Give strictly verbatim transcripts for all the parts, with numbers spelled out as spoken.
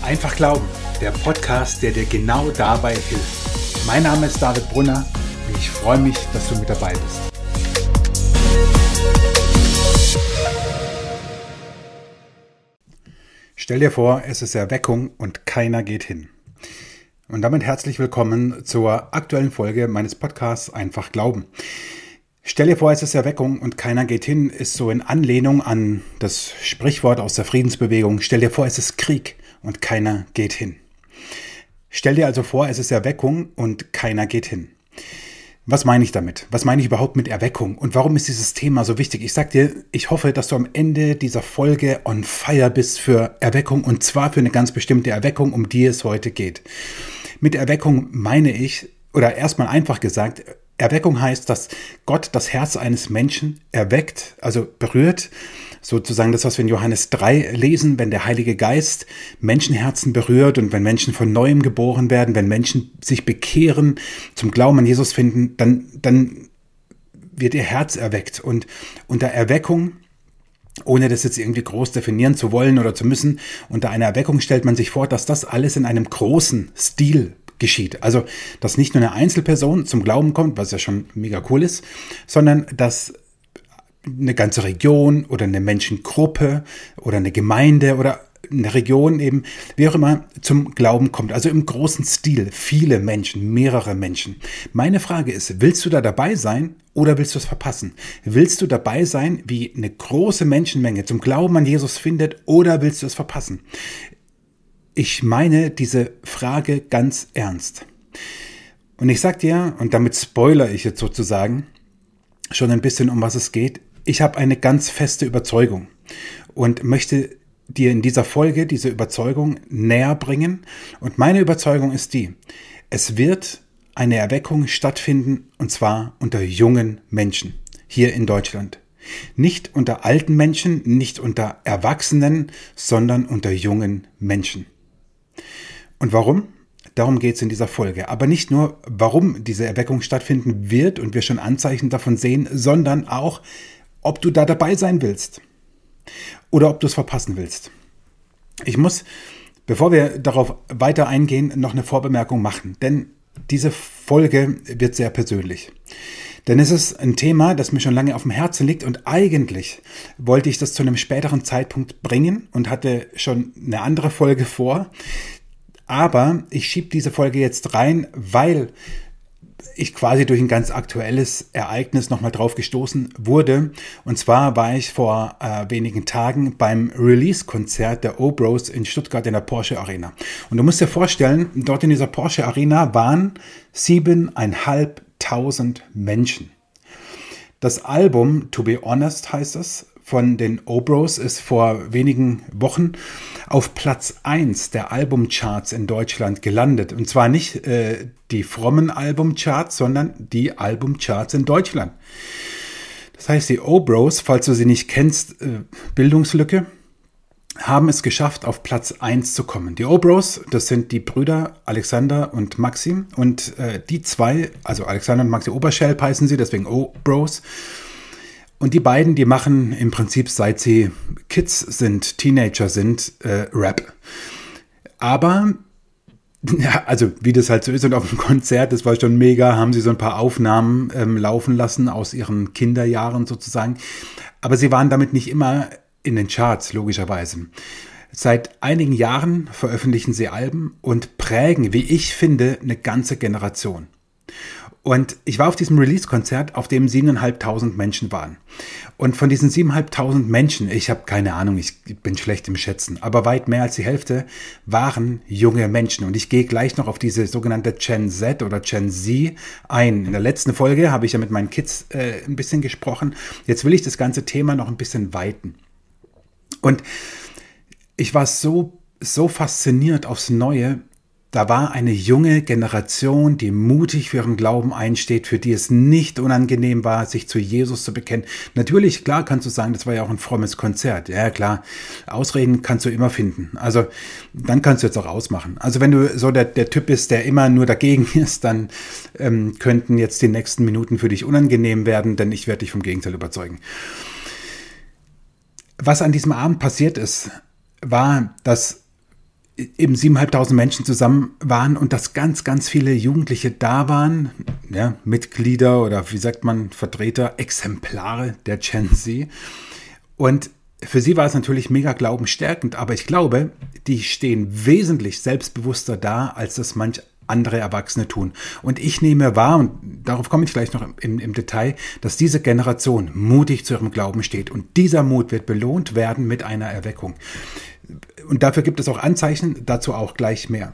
Einfach Glauben, der Podcast, der dir genau dabei hilft. Mein Name ist David Brunner und ich freue mich, dass du mit dabei bist. Stell dir vor, es ist Erweckung und keiner geht hin. Und damit herzlich willkommen zur aktuellen Folge meines Podcasts Einfach Glauben. Stell dir vor, es ist Erweckung und keiner geht hin, ist so in Anlehnung an das Sprichwort aus der Friedensbewegung. Stell dir vor, es ist Krieg und keiner geht hin. Stell dir also vor, es ist Erweckung und keiner geht hin. Was meine ich damit? Was meine ich überhaupt mit Erweckung? Und warum ist dieses Thema so wichtig? Ich sag dir, ich hoffe, dass du am Ende dieser Folge on fire bist für Erweckung und zwar für eine ganz bestimmte Erweckung, um die es heute geht. Mit Erweckung meine ich, oder erstmal einfach gesagt, Erweckung heißt, dass Gott das Herz eines Menschen erweckt, also berührt, sozusagen das, was wir in Johannes drei lesen, wenn der Heilige Geist Menschenherzen berührt und wenn Menschen von Neuem geboren werden, wenn Menschen sich bekehren, zum Glauben an Jesus finden, dann, dann wird ihr Herz erweckt. Und unter Erweckung, ohne das jetzt irgendwie groß definieren zu wollen oder zu müssen, unter einer Erweckung stellt man sich vor, dass das alles in einem großen Stil geschieht. Also, dass nicht nur eine Einzelperson zum Glauben kommt, was ja schon mega cool ist, sondern dass eine ganze Region oder eine Menschengruppe oder eine Gemeinde oder eine Region eben, wie auch immer, zum Glauben kommt. Also im großen Stil, viele Menschen, mehrere Menschen. Meine Frage ist, willst du da dabei sein oder willst du es verpassen? Willst du dabei sein, wie eine große Menschenmenge zum Glauben an Jesus findet oder willst du es verpassen? Ich meine diese Frage ganz ernst. Und ich sag dir, und damit spoilere ich jetzt sozusagen schon ein bisschen, um was es geht, ich habe eine ganz feste Überzeugung und möchte dir in dieser Folge diese Überzeugung näher bringen. Und meine Überzeugung ist die, es wird eine Erweckung stattfinden und zwar unter jungen Menschen hier in Deutschland. Nicht unter alten Menschen, nicht unter Erwachsenen, sondern unter jungen Menschen. Und warum? Darum geht es in dieser Folge. Aber nicht nur, warum diese Erweckung stattfinden wird und wir schon Anzeichen davon sehen, sondern auch, ob du da dabei sein willst oder ob du es verpassen willst. Ich muss, bevor wir darauf weiter eingehen, noch eine Vorbemerkung machen, denn diese Folge wird sehr persönlich. Denn es ist ein Thema, das mir schon lange auf dem Herzen liegt und eigentlich wollte ich das zu einem späteren Zeitpunkt bringen und hatte schon eine andere Folge vor. Aber ich schiebe diese Folge jetzt rein, weil ich quasi durch ein ganz aktuelles Ereignis nochmal drauf gestoßen wurde. Und zwar war ich vor äh, wenigen Tagen beim Release-Konzert der O-Bros in Stuttgart in der Porsche Arena. Und du musst dir vorstellen, dort in dieser Porsche Arena waren siebeneinhalbtausend Menschen. Das Album To Be Honest heißt es, von den O-Bros ist vor wenigen Wochen auf Platz eins der Albumcharts in Deutschland gelandet. Und zwar nicht äh, die frommen Albumcharts, sondern die Albumcharts in Deutschland. Das heißt, die O-Bros, falls du sie nicht kennst, äh, Bildungslücke, haben es geschafft, auf Platz eins zu kommen. Die O-Bros, das sind die Brüder Alexander und Maxi. Und äh, die zwei, also Alexander und Maxi Oberschelp heißen sie, deswegen O-Bros. Und die beiden, die machen im Prinzip, seit sie Kids sind, Teenager sind, äh, Rap. Aber, ja, also wie das halt so ist und auf dem Konzert, das war schon mega, haben sie so ein paar Aufnahmen ähm, laufen lassen aus ihren Kinderjahren sozusagen. Aber sie waren damit nicht immer in den Charts, logischerweise. Seit einigen Jahren veröffentlichen sie Alben und prägen, wie ich finde, eine ganze Generation. Und ich war auf diesem Release-Konzert, auf dem siebeneinhalbtausend Menschen waren. Und von diesen siebeneinhalbtausend Menschen, ich habe keine Ahnung, ich bin schlecht im Schätzen, aber weit mehr als die Hälfte waren junge Menschen. Und ich gehe gleich noch auf diese sogenannte Gen Z oder Gen Z ein. In der letzten Folge habe ich ja mit meinen Kids äh, ein bisschen gesprochen. Jetzt will ich das ganze Thema noch ein bisschen weiten. Und ich war so, so fasziniert aufs Neue. Da war eine junge Generation, die mutig für ihren Glauben einsteht, für die es nicht unangenehm war, sich zu Jesus zu bekennen. Natürlich, klar kannst du sagen, das war ja auch ein frommes Konzert. Ja, klar, Ausreden kannst du immer finden. Also, dann kannst du jetzt auch ausmachen. Also, wenn du so der, der Typ bist, der immer nur dagegen ist, dann ähm, könnten jetzt die nächsten Minuten für dich unangenehm werden, denn ich werde dich vom Gegenteil überzeugen. Was an diesem Abend passiert ist, war, dass eben siebeneinhalbtausend Menschen zusammen waren und dass ganz, ganz viele Jugendliche da waren, ja, Mitglieder oder wie sagt man, Vertreter, Exemplare der Gen Z. Und für sie war es natürlich mega glaubensstärkend, aber ich glaube, die stehen wesentlich selbstbewusster da, als das manch andere Erwachsene tun. Und ich nehme wahr, und darauf komme ich gleich noch im, im Detail, dass diese Generation mutig zu ihrem Glauben steht. Und dieser Mut wird belohnt werden mit einer Erweckung. Und dafür gibt es auch Anzeichen, dazu auch gleich mehr.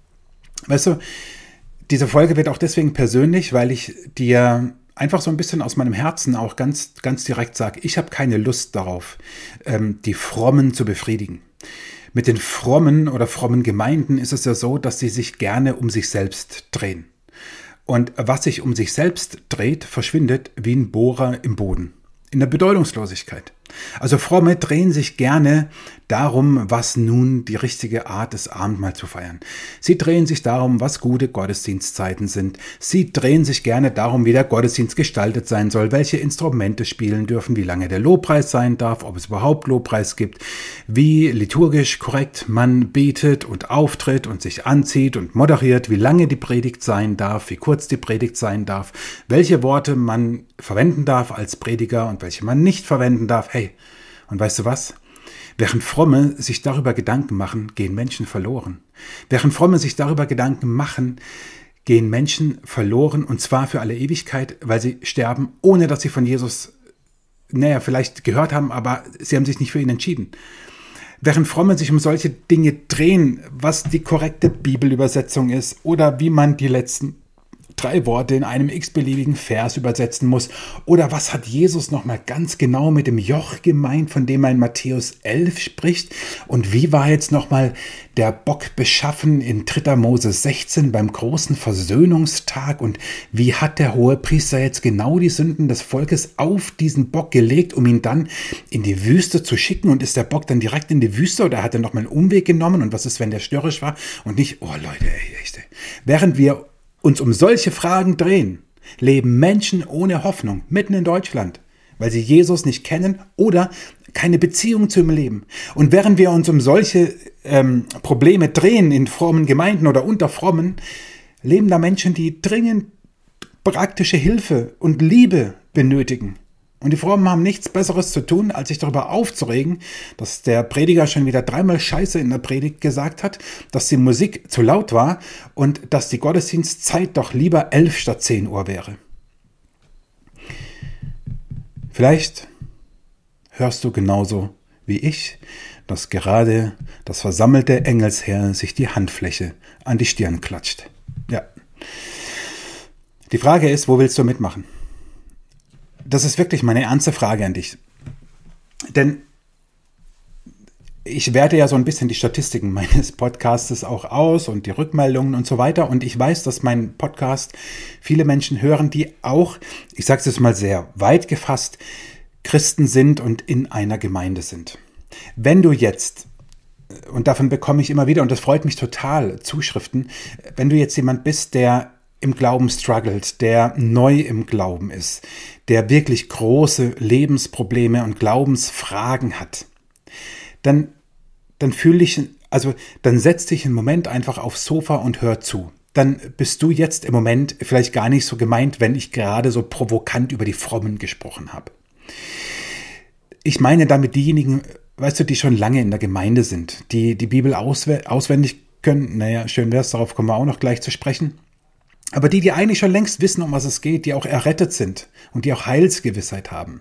Weißt du, diese Folge wird auch deswegen persönlich, weil ich dir einfach so ein bisschen aus meinem Herzen auch ganz, ganz direkt sage, ich habe keine Lust darauf, die Frommen zu befriedigen. Mit den frommen oder frommen Gemeinden ist es ja so, dass sie sich gerne um sich selbst drehen. Und was sich um sich selbst dreht, verschwindet wie ein Bohrer im Boden. In der Bedeutungslosigkeit. Also Fromme drehen sich gerne darum, was nun die richtige Art des Abendmahls zu feiern. Sie drehen sich darum, was gute Gottesdienstzeiten sind. Sie drehen sich gerne darum, wie der Gottesdienst gestaltet sein soll, welche Instrumente spielen dürfen, wie lange der Lobpreis sein darf, ob es überhaupt Lobpreis gibt, wie liturgisch korrekt man betet und auftritt und sich anzieht und moderiert, wie lange die Predigt sein darf, wie kurz die Predigt sein darf, welche Worte man verwenden darf als Prediger und welche man nicht verwenden darf. Hey, und weißt du was? Während Fromme sich darüber Gedanken machen, gehen Menschen verloren. Während Fromme sich darüber Gedanken machen, gehen Menschen verloren, und zwar für alle Ewigkeit, weil sie sterben, ohne dass sie von Jesus, naja, vielleicht gehört haben, aber sie haben sich nicht für ihn entschieden. Während Fromme sich um solche Dinge drehen, was die korrekte Bibelübersetzung ist oder wie man die letzten drei Worte in einem x-beliebigen Vers übersetzen muss. Oder was hat Jesus nochmal ganz genau mit dem Joch gemeint, von dem er in Matthäus elf spricht? Und wie war jetzt nochmal der Bock beschaffen in dritter Mose sechzehn beim großen Versöhnungstag? Und wie hat der Hohepriester jetzt genau die Sünden des Volkes auf diesen Bock gelegt, um ihn dann in die Wüste zu schicken? Und ist der Bock dann direkt in die Wüste oder hat er nochmal einen Umweg genommen? Und was ist, wenn der störrisch war? Und nicht, oh Leute, ey, echt, ey. Während wir uns um solche Fragen drehen, leben Menschen ohne Hoffnung mitten in Deutschland, weil sie Jesus nicht kennen oder keine Beziehung zu ihm leben. Und während wir uns um solche ähm, Probleme drehen in frommen Gemeinden oder unter Frommen, leben da Menschen, die dringend praktische Hilfe und Liebe benötigen. Und die Frommen haben nichts Besseres zu tun, als sich darüber aufzuregen, dass der Prediger schon wieder dreimal Scheiße in der Predigt gesagt hat, dass die Musik zu laut war und dass die Gottesdienstzeit doch lieber elf statt zehn Uhr wäre. Vielleicht hörst du genauso wie ich, dass gerade das versammelte Engelsheer sich die Handfläche an die Stirn klatscht. Ja. Die Frage ist, wo willst du mitmachen? Das ist wirklich meine ernste Frage an dich. Denn ich werte ja so ein bisschen die Statistiken meines Podcastes auch aus und die Rückmeldungen und so weiter. Und ich weiß, dass mein Podcast viele Menschen hören, die auch, ich sage es jetzt mal sehr weit gefasst, Christen sind und in einer Gemeinde sind. Wenn du jetzt, und davon bekomme ich immer wieder, und das freut mich total, Zuschriften, wenn du jetzt jemand bist, der im Glauben struggelt, der neu im Glauben ist, der wirklich große Lebensprobleme und Glaubensfragen hat, dann, dann fühl dich, also dann setz dich einen Moment einfach aufs Sofa und hör zu. Dann bist du jetzt im Moment vielleicht gar nicht so gemeint, wenn ich gerade so provokant über die Frommen gesprochen habe. Ich meine damit diejenigen, weißt du, die schon lange in der Gemeinde sind, die die Bibel auswendig können. Naja, schön wär's, darauf kommen wir auch noch gleich zu sprechen. Aber die, die eigentlich schon längst wissen, um was es geht, die auch errettet sind und die auch Heilsgewissheit haben.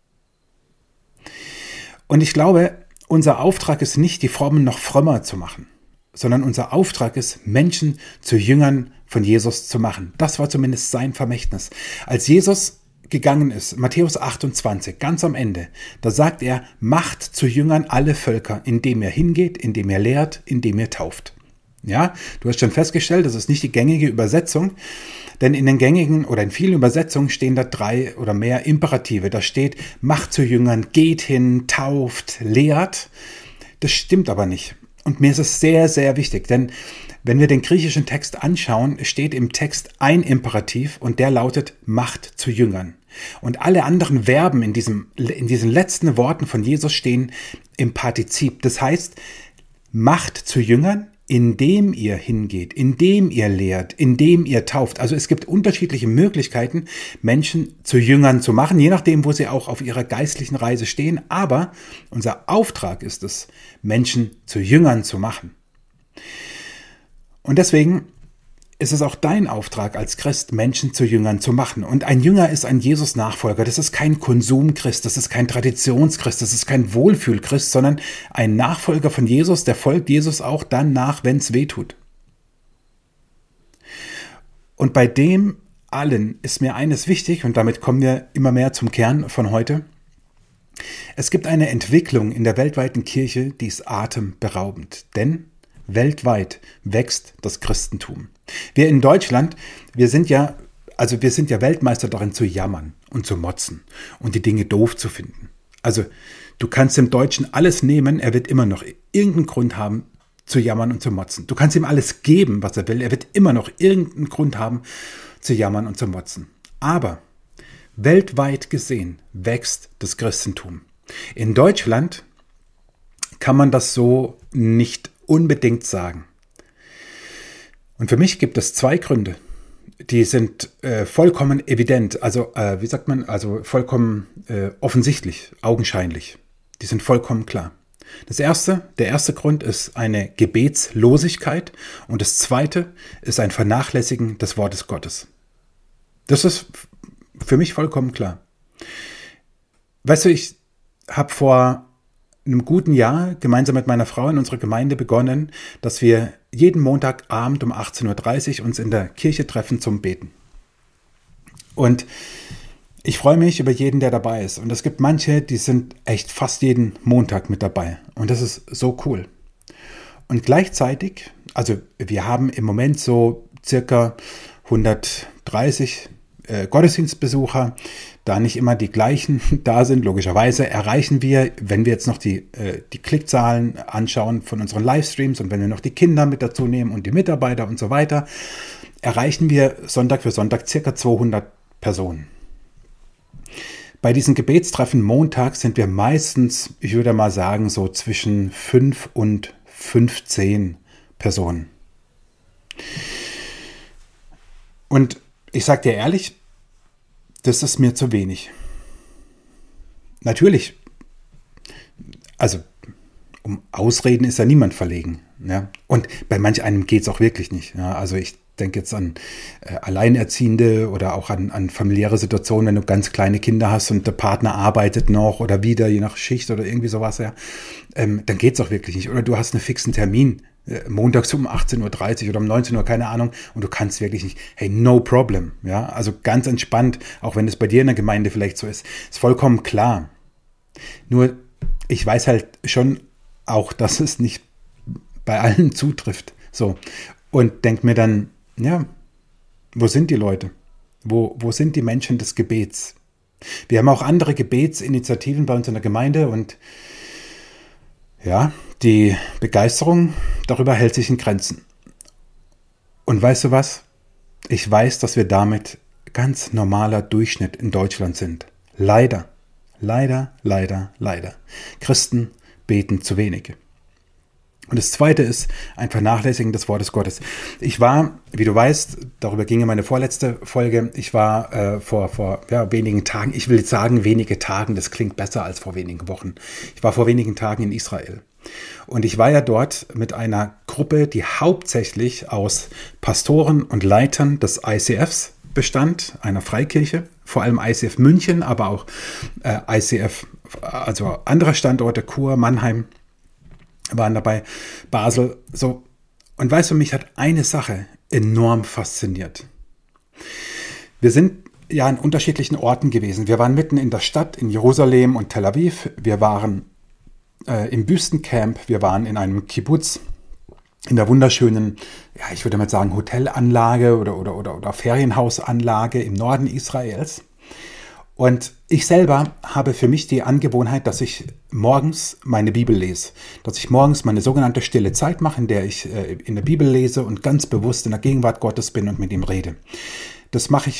Und ich glaube, unser Auftrag ist nicht, die Frommen noch frömmer zu machen, sondern unser Auftrag ist, Menschen zu Jüngern von Jesus zu machen. Das war zumindest sein Vermächtnis. Als Jesus gegangen ist, Matthäus achtundzwanzig, ganz am Ende, da sagt er, macht zu Jüngern alle Völker, indem ihr hingeht, indem ihr lehrt, indem ihr tauft. Ja, du hast schon festgestellt, das ist nicht die gängige Übersetzung, denn in den gängigen oder in vielen Übersetzungen stehen da drei oder mehr Imperative. Da steht, macht zu Jüngern, geht hin, tauft, lehrt. Das stimmt aber nicht. Und mir ist es sehr, sehr wichtig, denn wenn wir den griechischen Text anschauen, steht im Text ein Imperativ und der lautet, macht zu Jüngern. Und alle anderen Verben in diesem, in diesen letzten Worten von Jesus stehen im Partizip. Das heißt, macht zu Jüngern, indem ihr hingeht, indem ihr lehrt, indem ihr tauft. Also es gibt unterschiedliche Möglichkeiten, Menschen zu Jüngern zu machen, je nachdem, wo sie auch auf ihrer geistlichen Reise stehen. Aber unser Auftrag ist es, Menschen zu Jüngern zu machen. Und deswegen ist es auch dein Auftrag als Christ, Menschen zu Jüngern zu machen. Und ein Jünger ist ein Jesus-Nachfolger. Das ist kein Konsumchrist, das ist kein Traditionschrist, das ist kein Wohlfühlchrist, sondern ein Nachfolger von Jesus, der folgt Jesus auch dann nach, wenn es weh tut. Und bei dem allen ist mir eines wichtig, und damit kommen wir immer mehr zum Kern von heute. Es gibt eine Entwicklung in der weltweiten Kirche, die ist atemberaubend. Denn weltweit wächst das Christentum. Wir in Deutschland, wir sind ja, also wir sind ja Weltmeister darin zu jammern und zu motzen und die Dinge doof zu finden. Also du kannst dem Deutschen alles nehmen, er wird immer noch irgendeinen Grund haben zu jammern und zu motzen. Du kannst ihm alles geben, was er will, er wird immer noch irgendeinen Grund haben zu jammern und zu motzen. Aber weltweit gesehen wächst das Christentum. In Deutschland kann man das so nicht unbedingt sagen. Und für mich gibt es zwei Gründe, die sind äh, vollkommen evident, also äh, wie sagt man, also vollkommen äh, offensichtlich, augenscheinlich. Die sind vollkommen klar. Das erste, der erste Grund ist eine Gebetslosigkeit und das zweite ist ein Vernachlässigen des Wortes Gottes. Das ist für mich vollkommen klar. Weißt du, ich habe vor einem guten Jahr gemeinsam mit meiner Frau in unserer Gemeinde begonnen, dass wir jeden Montagabend um achtzehn Uhr dreißig uns in der Kirche treffen zum Beten. Und ich freue mich über jeden, der dabei ist. Und es gibt manche, die sind echt fast jeden Montag mit dabei. Und das ist so cool. Und gleichzeitig, also wir haben im Moment so circa hundertdreißig äh, Gottesdienstbesucher, da nicht immer die gleichen da sind, logischerweise erreichen wir, wenn wir jetzt noch die, äh, die Klickzahlen anschauen von unseren Livestreams und wenn wir noch die Kinder mit dazu nehmen und die Mitarbeiter und so weiter, erreichen wir Sonntag für Sonntag circa zweihundert Personen. Bei diesen Gebetstreffen montags sind wir meistens, ich würde mal sagen, so zwischen fünf und fünfzehn Personen. Und ich sage dir ehrlich, das ist mir zu wenig. Natürlich, also um Ausreden ist ja niemand verlegen. Ja? Und bei manch einem geht es auch wirklich nicht. Ja? Also ich denke jetzt an äh, Alleinerziehende oder auch an, an familiäre Situationen, wenn du ganz kleine Kinder hast und der Partner arbeitet noch oder wieder, je nach Schicht oder irgendwie sowas, ja, ähm, dann geht es auch wirklich nicht. Oder du hast einen fixen Termin, äh, montags um achtzehn Uhr dreißig oder um neunzehn Uhr, keine Ahnung, und du kannst wirklich nicht. Hey, no problem. Ja, also ganz entspannt, auch wenn es bei dir in der Gemeinde vielleicht so ist. Ist vollkommen klar. Nur, ich weiß halt schon auch, dass es nicht bei allen zutrifft. So. Und denk mir dann, ja, wo sind die Leute? Wo, wo sind die Menschen des Gebets? Wir haben auch andere Gebetsinitiativen bei uns in der Gemeinde und ja, die Begeisterung darüber hält sich in Grenzen. Und weißt du was? Ich weiß, dass wir damit ganz normaler Durchschnitt in Deutschland sind. Leider, leider, leider, leider. Christen beten zu wenig. Und das Zweite ist ein Vernachlässigen des Wortes Gottes. Ich war, wie du weißt, darüber ging ja meine vorletzte Folge, ich war äh, vor, vor ja, wenigen Tagen, ich will jetzt sagen wenige Tagen, das klingt besser als vor wenigen Wochen. Ich war vor wenigen Tagen in Israel. Und ich war ja dort mit einer Gruppe, die hauptsächlich aus Pastoren und Leitern des I C Fs bestand, einer Freikirche, vor allem I C F München, aber auch äh, I C F, also andere Standorte, Chur, Mannheim, waren dabei, Basel, so. Und weißt du, mich hat eine Sache enorm fasziniert. Wir sind ja an unterschiedlichen Orten gewesen. Wir waren mitten in der Stadt, in Jerusalem und Tel Aviv. Wir waren äh, im Wüstencamp. Wir waren in einem Kibbutz, in der wunderschönen, ja, ich würde mal sagen, Hotelanlage oder, oder, oder, oder Ferienhausanlage im Norden Israels. Und ich selber habe für mich die Angewohnheit, dass ich morgens meine Bibel lese. Dass ich morgens meine sogenannte stille Zeit mache, in der ich äh, in der Bibel lese und ganz bewusst in der Gegenwart Gottes bin und mit ihm rede. Das mache ich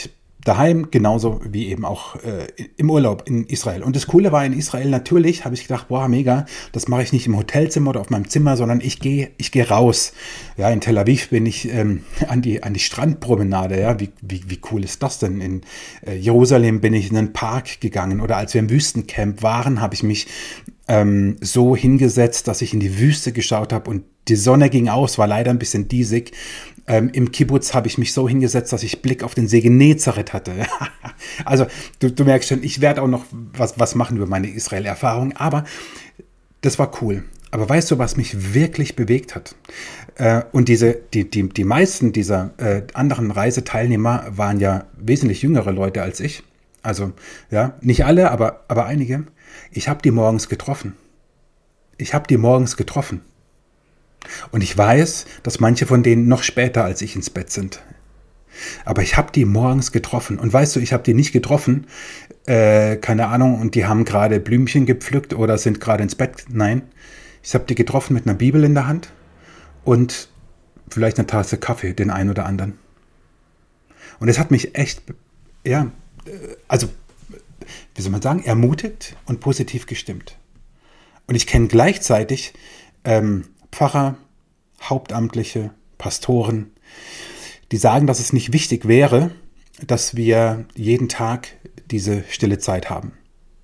Daheim genauso wie eben auch äh, im Urlaub in Israel. Und das Coole war in Israel natürlich, habe ich gedacht, boah, mega, das mache ich nicht im Hotelzimmer oder auf meinem Zimmer, sondern ich gehe ich gehe raus. Ja, in Tel Aviv bin ich ähm, an die an die Strandpromenade. Ja, wie, wie, wie cool ist das denn? In äh, Jerusalem bin ich in einen Park gegangen oder als wir im Wüstencamp waren, habe ich mich ähm, so hingesetzt, dass ich in die Wüste geschaut habe und die Sonne ging aus, war leider ein bisschen diesig. Ähm, Im Kibbutz habe ich mich so hingesetzt, dass ich Blick auf den See Genezareth hatte. Also du, du merkst schon, ich werde auch noch was, was machen über meine Israel-Erfahrung, aber das war cool. Aber weißt du, was mich wirklich bewegt hat? Äh, und diese, die, die, die meisten dieser äh, anderen Reiseteilnehmer waren ja wesentlich jüngere Leute als ich. Also ja, nicht alle, aber, aber einige. Ich habe die morgens getroffen. Ich habe die morgens getroffen. Und ich weiß, dass manche von denen noch später als ich ins Bett sind. Aber ich habe die morgens getroffen. Und weißt du, ich habe die nicht getroffen, äh, keine Ahnung, und die haben gerade Blümchen gepflückt oder sind gerade ins Bett. Nein, ich habe die getroffen mit einer Bibel in der Hand und vielleicht eine Tasse Kaffee, den einen oder anderen. Und es hat mich echt, ja, also, wie soll man sagen, ermutigt und positiv gestimmt. Und ich kenne gleichzeitig ähm, Pfarrer, Hauptamtliche, Pastoren, die sagen, dass es nicht wichtig wäre, dass wir jeden Tag diese stille Zeit haben.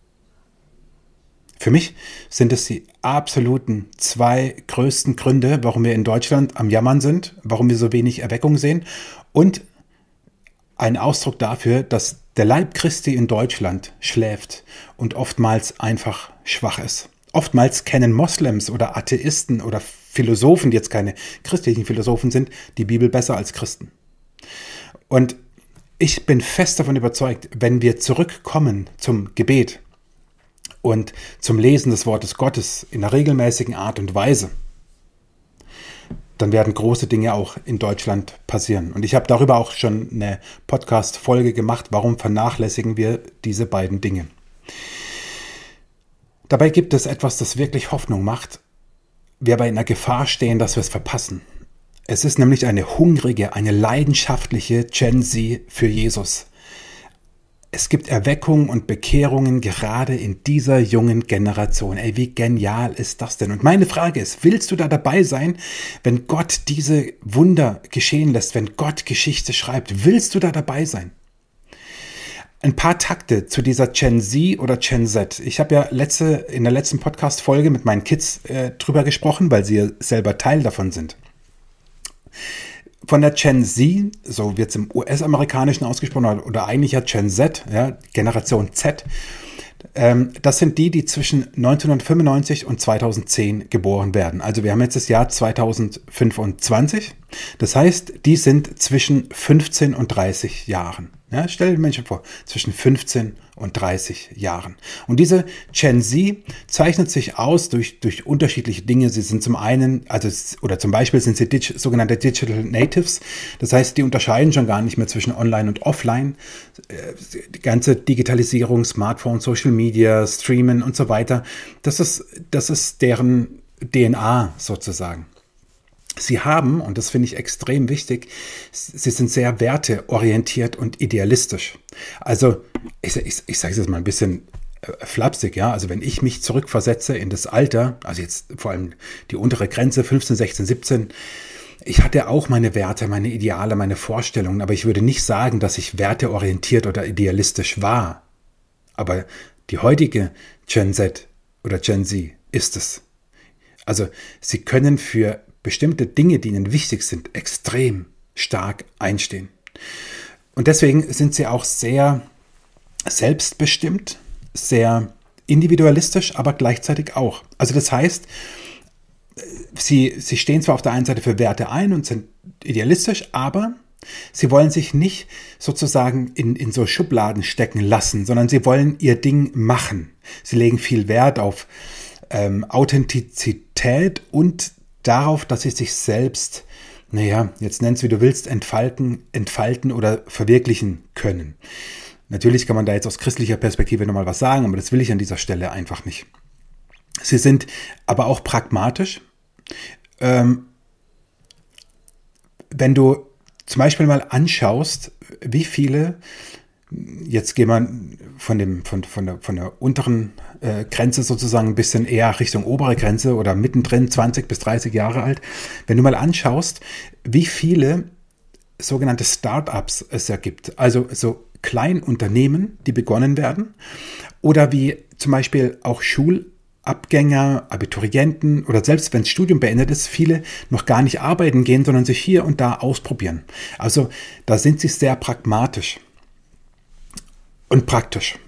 Für mich sind es die absoluten zwei größten Gründe, warum wir in Deutschland am Jammern sind, warum wir so wenig Erweckung sehen und ein Ausdruck dafür, dass der Leib Christi in Deutschland schläft und oftmals einfach schwach ist. Oftmals kennen Moslems oder Atheisten oder Philosophen, die jetzt keine christlichen Philosophen sind, die Bibel besser als Christen. Und ich bin fest davon überzeugt, wenn wir zurückkommen zum Gebet und zum Lesen des Wortes Gottes in einer regelmäßigen Art und Weise, dann werden große Dinge auch in Deutschland passieren. Und ich habe darüber auch schon eine Podcast-Folge gemacht, warum vernachlässigen wir diese beiden Dinge. Dabei gibt es etwas, das wirklich Hoffnung macht, wir aber in der Gefahr stehen, dass wir es verpassen. Es ist nämlich eine hungrige, eine leidenschaftliche Gen Z für Jesus. Es gibt Erweckungen und Bekehrungen gerade in dieser jungen Generation. Ey, wie genial ist das denn? Und meine Frage ist, willst du da dabei sein, wenn Gott diese Wunder geschehen lässt, wenn Gott Geschichte schreibt? Willst du da dabei sein? Ein paar Takte zu dieser Gen Z oder Gen Z. Ich habe ja letzte, in der letzten Podcast-Folge mit meinen Kids äh, drüber gesprochen, weil sie ja selber Teil davon sind. Von der Gen Z, so wird es im U S-amerikanischen ausgesprochen, oder eigentlich ja Gen Z, ja, Generation Z, ähm, das sind die, die zwischen neunzehnhundertfünfundneunzig und zweitausendzehn geboren werden. Also wir haben jetzt das Jahr zweitausendfünfundzwanzig. Das heißt, die sind zwischen fünfzehn und dreißig Jahren. Ja, stell dir Menschen vor, zwischen fünfzehn und dreißig Jahren. Und diese Gen Z zeichnet sich aus durch, durch unterschiedliche Dinge. Sie sind zum einen, also oder zum Beispiel sind sie dig, sogenannte Digital Natives. Das heißt, die unterscheiden schon gar nicht mehr zwischen Online und Offline. Die ganze Digitalisierung, Smartphone, Social Media, Streamen und so weiter, das ist, das ist deren D N A sozusagen. Sie haben, und das finde ich extrem wichtig, sie sind sehr werteorientiert und idealistisch. Also, ich, ich, ich sage es jetzt mal ein bisschen äh, flapsig, ja. Also, wenn ich mich zurückversetze in das Alter, also jetzt vor allem die untere Grenze, fünfzehn, sechzehn, siebzehn, ich hatte auch meine Werte, meine Ideale, meine Vorstellungen, aber ich würde nicht sagen, dass ich werteorientiert oder idealistisch war. Aber die heutige Gen Z oder Gen Z ist es. Also, sie können für bestimmte Dinge, die ihnen wichtig sind, extrem stark einstehen. Und deswegen sind sie auch sehr selbstbestimmt, sehr individualistisch, aber gleichzeitig auch. Also das heißt, sie, sie stehen zwar auf der einen Seite für Werte ein und sind idealistisch, aber sie wollen sich nicht sozusagen in, in so Schubladen stecken lassen, sondern sie wollen ihr Ding machen. Sie legen viel Wert auf ähm, Authentizität und darauf, dass sie sich selbst, naja, jetzt nenn's wie du willst, entfalten, entfalten oder verwirklichen können. Natürlich kann man da jetzt aus christlicher Perspektive nochmal was sagen, aber das will ich an dieser Stelle einfach nicht. Sie sind aber auch pragmatisch. Ähm, wenn du zum Beispiel mal anschaust, wie viele Jetzt gehen wir von, dem, von, von, der, von der unteren äh, Grenze sozusagen ein bisschen eher Richtung obere Grenze oder mittendrin, zwanzig bis dreißig Jahre alt. Wenn du mal anschaust, wie viele sogenannte Start-ups es ja gibt, also so Kleinunternehmen, die begonnen werden, oder wie zum Beispiel auch Schulabgänger, Abiturienten oder selbst wenn das Studium beendet ist, viele noch gar nicht arbeiten gehen, sondern sich hier und da ausprobieren. Also da sind sie sehr pragmatisch. Und praktisch.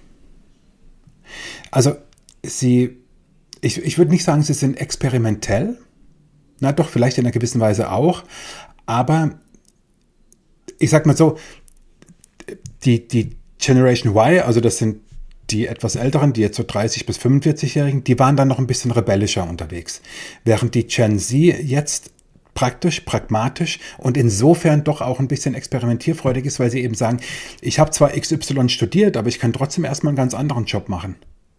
Also sie, ich, ich würde nicht sagen, sie sind experimentell. Na doch, vielleicht in einer gewissen Weise auch. Aber ich sag mal so, die, die Generation Y, also das sind die etwas älteren, die jetzt so dreißig- bis fünfundvierzig-Jährigen, die waren dann noch ein bisschen rebellischer unterwegs. Während die Gen Z jetzt praktisch, pragmatisch und insofern doch auch ein bisschen experimentierfreudig ist, weil sie eben sagen, ich habe zwar X Y studiert, aber ich kann trotzdem erstmal einen ganz anderen Job machen.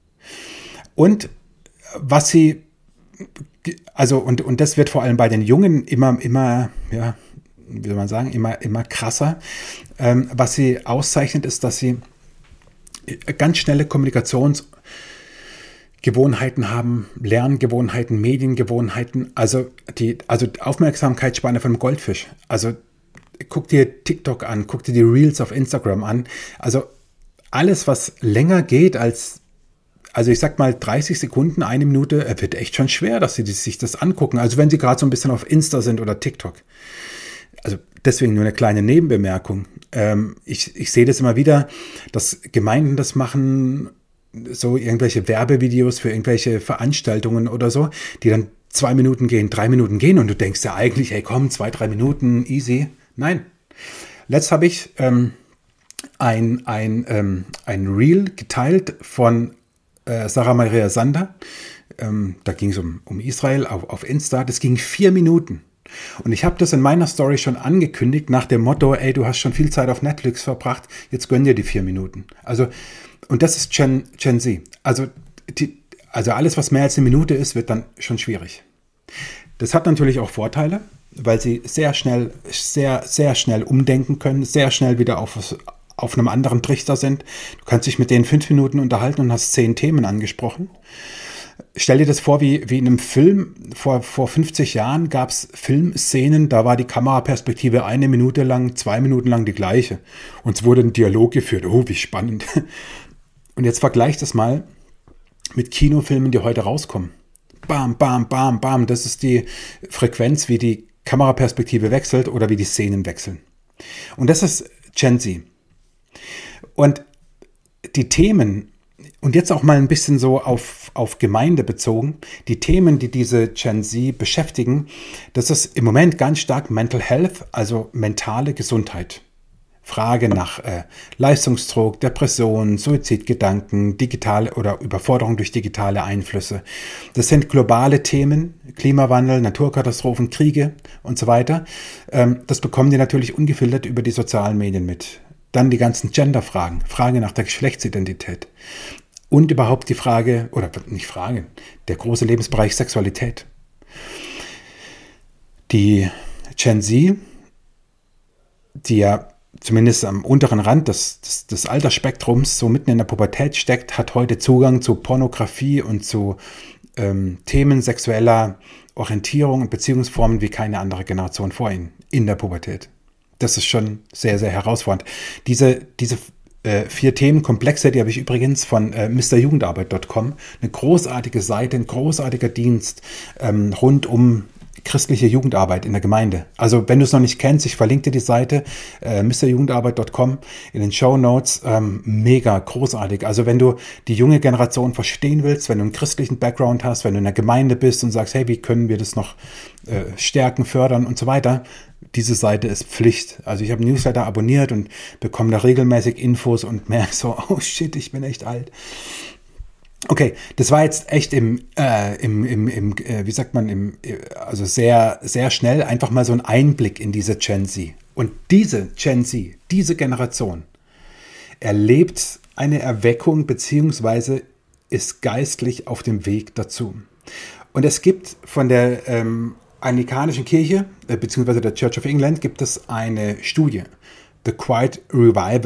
Und was sie, also und, und das wird vor allem bei den Jungen immer, immer, ja, wie soll man sagen, immer, immer krasser. Ähm, was sie auszeichnet, ist, dass sie ganz schnelle Kommunikations- Gewohnheiten haben, Lerngewohnheiten, Mediengewohnheiten, also die also Aufmerksamkeitsspanne von einem Goldfisch. Also guck dir TikTok an, guck dir die Reels auf Instagram an. Also alles, was länger geht als, also ich sag mal dreißig Sekunden, eine Minute, wird echt schon schwer, dass sie sich das angucken. Also wenn sie gerade so ein bisschen auf Insta sind oder TikTok. Also deswegen nur eine kleine Nebenbemerkung. Ähm, ich, ich sehe das immer wieder, dass Gemeinden das machen, so irgendwelche Werbevideos für irgendwelche Veranstaltungen oder so, die dann zwei Minuten gehen, drei Minuten gehen und du denkst ja eigentlich, hey komm, zwei, drei Minuten, easy. Nein. Letzt habe ich ähm, ein, ein, ähm, ein Reel geteilt von äh, Sarah Maria Sander. Ähm, da ging es um, um Israel auf, auf Insta. Das ging vier Minuten. Und ich habe das in meiner Story schon angekündigt nach dem Motto, ey, du hast schon viel Zeit auf Netflix verbracht, jetzt gönn dir die vier Minuten. Also und das ist Gen, Gen Z. Also, die, also alles, was mehr als eine Minute ist, wird dann schon schwierig. Das hat natürlich auch Vorteile, weil sie sehr schnell, sehr, sehr schnell umdenken können, sehr schnell wieder auf, auf einem anderen Trichter sind. Du kannst dich mit denen fünf Minuten unterhalten und hast zehn Themen angesprochen. Stell dir das vor, wie, wie in einem Film. Vor, vor fünfzig Jahren gab es Filmszenen, da war die Kameraperspektive eine Minute lang, zwei Minuten lang die gleiche. Und es wurde ein Dialog geführt. Oh, wie spannend. Und jetzt vergleich das mal mit Kinofilmen, die heute rauskommen. Bam, bam, bam, bam. Das ist die Frequenz, wie die Kameraperspektive wechselt oder wie die Szenen wechseln. Und das ist Gen Z. Und die Themen, und jetzt auch mal ein bisschen so auf, auf Gemeinde bezogen, die Themen, die diese Gen Z beschäftigen, das ist im Moment ganz stark Mental Health, also mentale Gesundheit. Frage nach äh, Leistungsdruck, Depression, Suizidgedanken, digitale oder Überforderung durch digitale Einflüsse. Das sind globale Themen, Klimawandel, Naturkatastrophen, Kriege und so weiter. Ähm, das bekommen die natürlich ungefiltert über die sozialen Medien mit. Dann die ganzen Gender-Fragen, Frage nach der Geschlechtsidentität. Und überhaupt die Frage, oder nicht Frage, der große Lebensbereich Sexualität. Die Gen Z, die ja zumindest am unteren Rand des, des, des Altersspektrums so mitten in der Pubertät steckt, hat heute Zugang zu Pornografie und zu ähm, Themen sexueller Orientierung und Beziehungsformen wie keine andere Generation vor ihnen in der Pubertät. Das ist schon sehr, sehr herausfordernd. Diese, diese äh, vier Themenkomplexe, die habe ich übrigens von äh, Mister Jugendarbeit Punkt com, eine großartige Seite, ein großartiger Dienst ähm, rund um christliche Jugendarbeit in der Gemeinde. Also wenn du es noch nicht kennst, ich verlinke dir die Seite äh, Mister Jugendarbeit Punkt com in den Shownotes. Ähm, mega großartig. Also wenn du die junge Generation verstehen willst, wenn du einen christlichen Background hast, wenn du in der Gemeinde bist und sagst, hey, wie können wir das noch äh, stärken, fördern und so weiter, diese Seite ist Pflicht. Also ich habe einen Newsletter abonniert und bekomme da regelmäßig Infos und merke so, oh shit, ich bin echt alt. Okay, das war jetzt echt im, äh, im, im, im äh, wie sagt man, im, also sehr, sehr schnell einfach mal so ein Einblick in diese Gen Z. Und diese Gen Z, diese Generation, erlebt eine Erweckung beziehungsweise ist geistlich auf dem Weg dazu. Und es gibt von der ähm, anglikanischen Kirche, äh, beziehungsweise der Church of England, gibt es eine Studie, The Quiet Revival.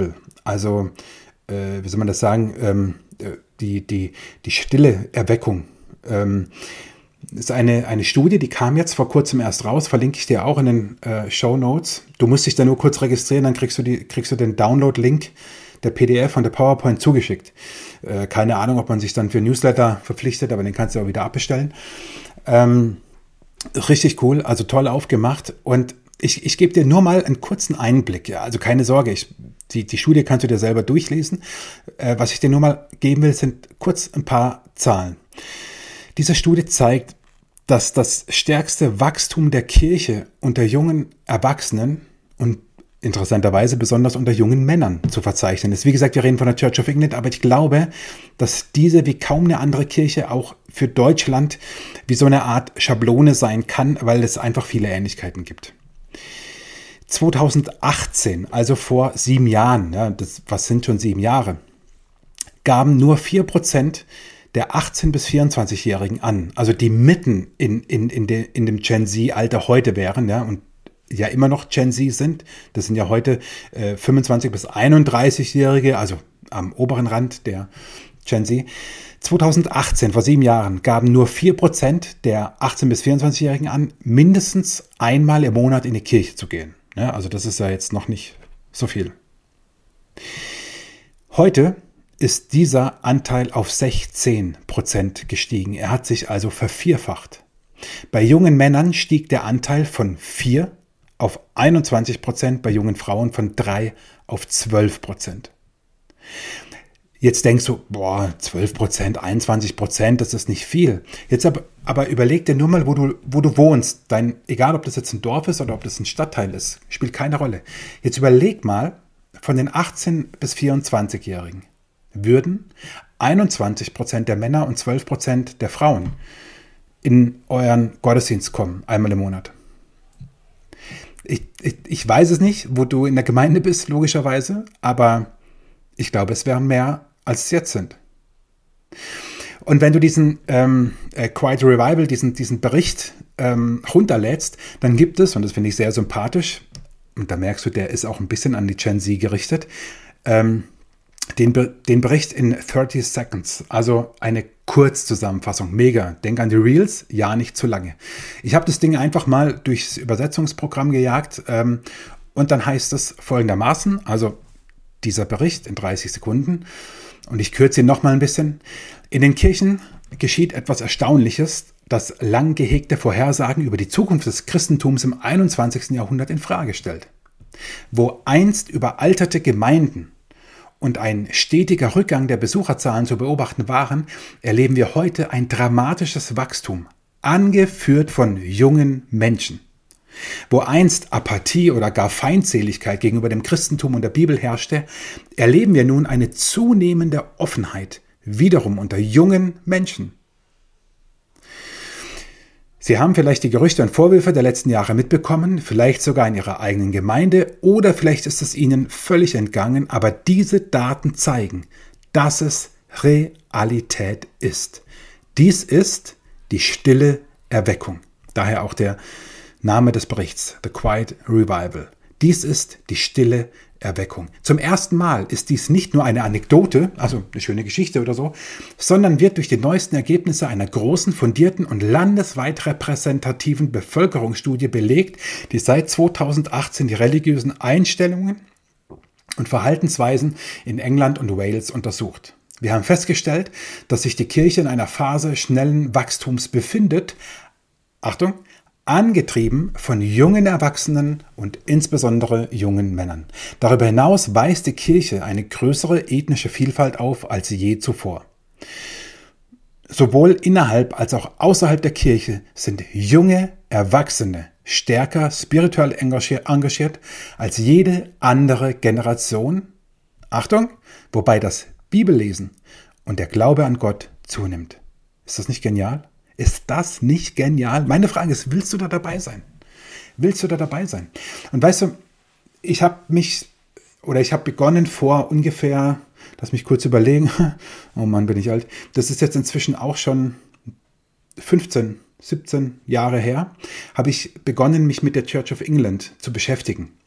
Also, äh, wie soll man das sagen, ähm, die, die, die stille Erweckung. Ähm, ist eine, eine Studie, die kam jetzt vor kurzem erst raus, verlinke ich dir auch in den äh, Shownotes. Du musst dich da nur kurz registrieren, dann kriegst du, die, kriegst du den Download-Link der P D F und der PowerPoint zugeschickt. Äh, keine Ahnung, ob man sich dann für Newsletter verpflichtet, aber den kannst du auch wieder abbestellen. Ähm, richtig cool, also toll aufgemacht. Und ich, ich gebe dir nur mal einen kurzen Einblick. Ja? Also keine Sorge, ich, die, die Studie kannst du dir selber durchlesen. Äh, was ich dir nur mal geben will, sind kurz ein paar Zahlen. Diese Studie zeigt, dass das stärkste Wachstum der Kirche unter jungen Erwachsenen und interessanterweise besonders unter jungen Männern zu verzeichnen ist. Wie gesagt, wir reden von der Church of England, aber ich glaube, dass diese wie kaum eine andere Kirche auch für Deutschland wie so eine Art Schablone sein kann, weil es einfach viele Ähnlichkeiten gibt. zweitausendachtzehn, also vor sieben Jahren, ja, das, was sind schon sieben Jahre, gaben nur vier Prozent der achtzehn- bis vierundzwanzigjährigen an, also die mitten in, in, in, de, in dem Gen Z-Alter heute wären, ja, und ja immer noch Gen Z sind. Das sind ja heute äh, fünfundzwanzig- bis einunddreißigjährige, also am oberen Rand der Gen Z. zweitausendachtzehn, vor sieben Jahren, gaben nur vier Prozent der achtzehn- bis vierundzwanzigjährigen an, mindestens einmal im Monat in die Kirche zu gehen. Ja, also das ist ja jetzt noch nicht so viel. Heute ist dieser Anteil auf sechzehn Prozent gestiegen. Er hat sich also vervierfacht. Bei jungen Männern stieg der Anteil von vier auf einundzwanzig Prozent, bei jungen Frauen von drei auf zwölf Prozent. Jetzt denkst du, boah, zwölf Prozent, einundzwanzig Prozent, das ist nicht viel. Jetzt aber, aber überleg dir nur mal, wo du, wo du wohnst. Dein, egal, ob das jetzt ein Dorf ist oder ob das ein Stadtteil ist, spielt keine Rolle. Jetzt überleg mal, von den achtzehn- bis vierundzwanzigjährigen würden einundzwanzig Prozent der Männer und zwölf Prozent der Frauen in euren Gottesdienst kommen, einmal im Monat. Ich, ich, ich weiß es nicht, wo du in der Gemeinde bist, logischerweise, aber ich glaube, es wären mehr, als es jetzt sind. Und wenn du diesen ähm, äh, Quiet Revival, diesen, diesen Bericht ähm, runterlädst, dann gibt es, und das finde ich sehr sympathisch, und da merkst du, der ist auch ein bisschen an die Gen Z gerichtet, ähm, den, den Bericht in dreißig Seconds, also eine Kurzzusammenfassung, mega. Denk an die Reels, ja, nicht zu lange. Ich habe das Ding einfach mal durchs Übersetzungsprogramm gejagt ähm, und dann heißt es folgendermaßen, also dieser Bericht in dreißig Sekunden, und ich kürze ihn nochmal ein bisschen. In den Kirchen geschieht etwas Erstaunliches, das lang gehegte Vorhersagen über die Zukunft des Christentums im einundzwanzigsten Jahrhundert in Frage stellt. Wo einst überalterte Gemeinden und ein stetiger Rückgang der Besucherzahlen zu beobachten waren, erleben wir heute ein dramatisches Wachstum, angeführt von jungen Menschen. Wo einst Apathie oder gar Feindseligkeit gegenüber dem Christentum und der Bibel herrschte, erleben wir nun eine zunehmende Offenheit, wiederum unter jungen Menschen. Sie haben vielleicht die Gerüchte und Vorwürfe der letzten Jahre mitbekommen, vielleicht sogar in Ihrer eigenen Gemeinde oder vielleicht ist es Ihnen völlig entgangen, aber diese Daten zeigen, dass es Realität ist. Dies ist die stille Erweckung. Daher auch der Name des Berichts, The Quiet Revival. Dies ist die stille Erweckung. Zum ersten Mal ist dies nicht nur eine Anekdote, also eine schöne Geschichte oder so, sondern wird durch die neuesten Ergebnisse einer großen, fundierten und landesweit repräsentativen Bevölkerungsstudie belegt, die seit zweitausendachtzehn die religiösen Einstellungen und Verhaltensweisen in England und Wales untersucht. Wir haben festgestellt, dass sich die Kirche in einer Phase schnellen Wachstums befindet. Achtung! Angetrieben von jungen Erwachsenen und insbesondere jungen Männern. Darüber hinaus weist die Kirche eine größere ethnische Vielfalt auf als je zuvor. Sowohl innerhalb als auch außerhalb der Kirche sind junge Erwachsene stärker spirituell engagiert als jede andere Generation. Achtung, wobei das Bibellesen und der Glaube an Gott zunimmt. Ist das nicht genial? Ist das nicht genial? Meine Frage ist, willst du da dabei sein? Willst du da dabei sein? Und weißt du, ich habe mich, oder ich habe begonnen vor ungefähr, lass mich kurz überlegen, oh Mann, bin ich alt, das ist jetzt inzwischen auch schon fünfzehn, siebzehn Jahre her, habe ich begonnen, mich mit der Church of England zu beschäftigen.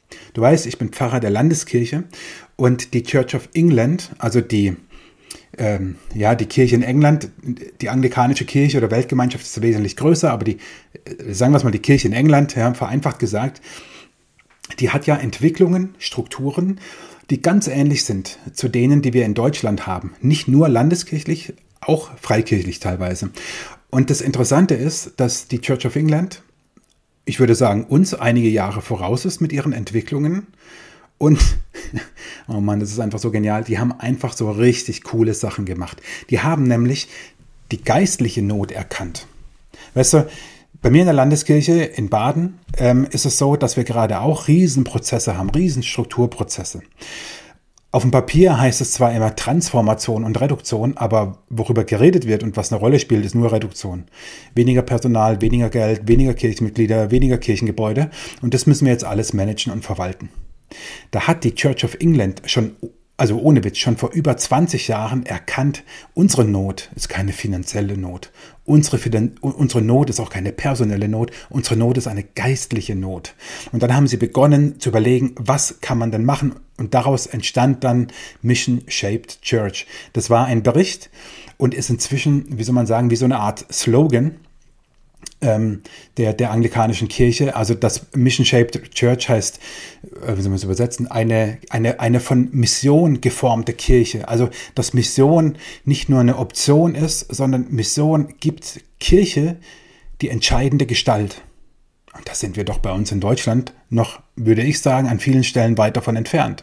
Du weißt, ich bin Pfarrer der Landeskirche und die Church of England, also die, ähm, ja, die Kirche in England, die anglikanische Kirche oder Weltgemeinschaft ist wesentlich größer, aber die, sagen wir es mal, die Kirche in England, ja, vereinfacht gesagt, die hat ja Entwicklungen, Strukturen, die ganz ähnlich sind zu denen, die wir in Deutschland haben. Nicht nur landeskirchlich, auch freikirchlich teilweise. Und das Interessante ist, dass die Church of England, ich würde sagen, uns einige Jahre voraus ist mit ihren Entwicklungen. Und, oh Mann, das ist einfach so genial, die haben einfach so richtig coole Sachen gemacht. Die haben nämlich die geistliche Not erkannt. Weißt du, bei mir in der Landeskirche in Baden ähm, ist es so, dass wir gerade auch Riesenprozesse haben, Riesenstrukturprozesse. Auf dem Papier heißt es zwar immer Transformation und Reduktion, aber worüber geredet wird und was eine Rolle spielt, ist nur Reduktion. Weniger Personal, weniger Geld, weniger Kirchenmitglieder, weniger Kirchengebäude und das müssen wir jetzt alles managen und verwalten. Da hat die Church of England schon, also ohne Witz, schon vor über zwanzig Jahren erkannt, unsere Not ist keine finanzielle Not. Unsere, unsere Not ist auch keine personelle Not. Unsere Not ist eine geistliche Not. Und dann haben sie begonnen zu überlegen, was kann man denn machen? Und daraus entstand dann Mission Shaped Church. Das war ein Bericht und ist inzwischen, wie soll man sagen, wie so eine Art Slogan ähm, der, der anglikanischen Kirche. Also das Mission Shaped Church heißt, äh, wie soll man es übersetzen, eine, eine, eine von Mission geformte Kirche. Also dass Mission nicht nur eine Option ist, sondern Mission gibt Kirche die entscheidende Gestalt. Und da sind wir doch bei uns in Deutschland noch, würde ich sagen, an vielen Stellen weit davon entfernt.